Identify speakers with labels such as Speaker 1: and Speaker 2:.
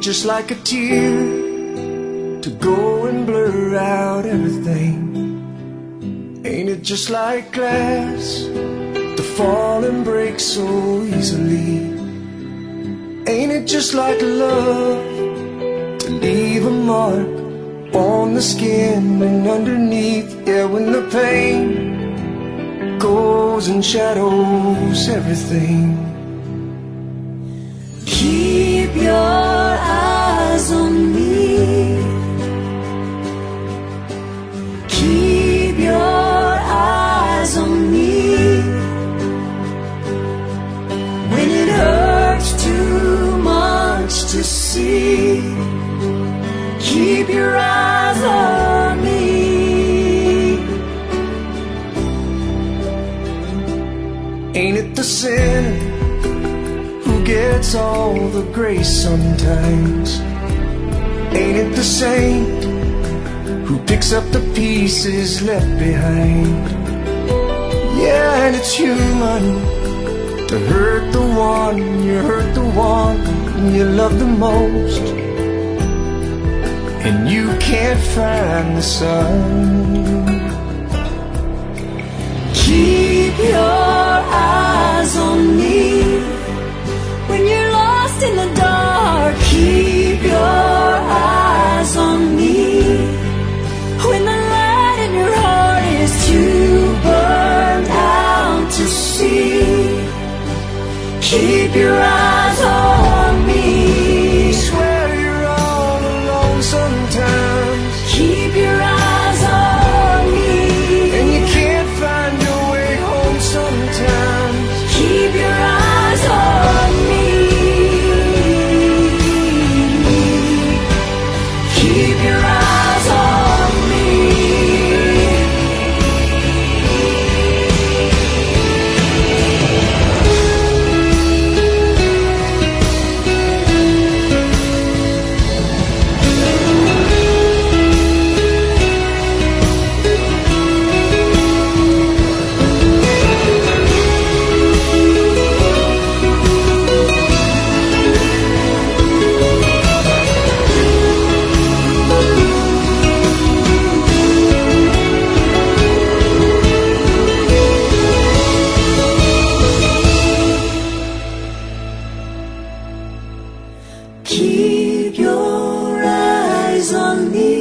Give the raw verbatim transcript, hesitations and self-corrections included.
Speaker 1: just like a tear to go and blur out everything? Ain't it just like glass to fall and break so easily? Ain't it just like love to leave a mark on the skin and underneath? Yeah, when the pain goes and shadows everything.
Speaker 2: Keep your eyes on me. Keep your eyes on me. When it hurts too much to see, keep your eyes on me.
Speaker 1: Ain't it the sinner who gets all the grace sometimes? Ain't it the saint who picks up the pieces left behind? Yeah, and it's human to hurt the one you hurt, the one you love the most, and you can't find the sun.
Speaker 2: Keep your eyes on me. When you're lost in the dark, keep your eyes on me. When the light in your heart is too burned out to see, keep your eyes on me.
Speaker 1: Swear you're all alone sometimes.
Speaker 2: Keep your eyes on me.
Speaker 1: And you can't find your way home sometimes.
Speaker 2: Keep your eyes on me. Keep your eyes on me. Keep your eyes on me.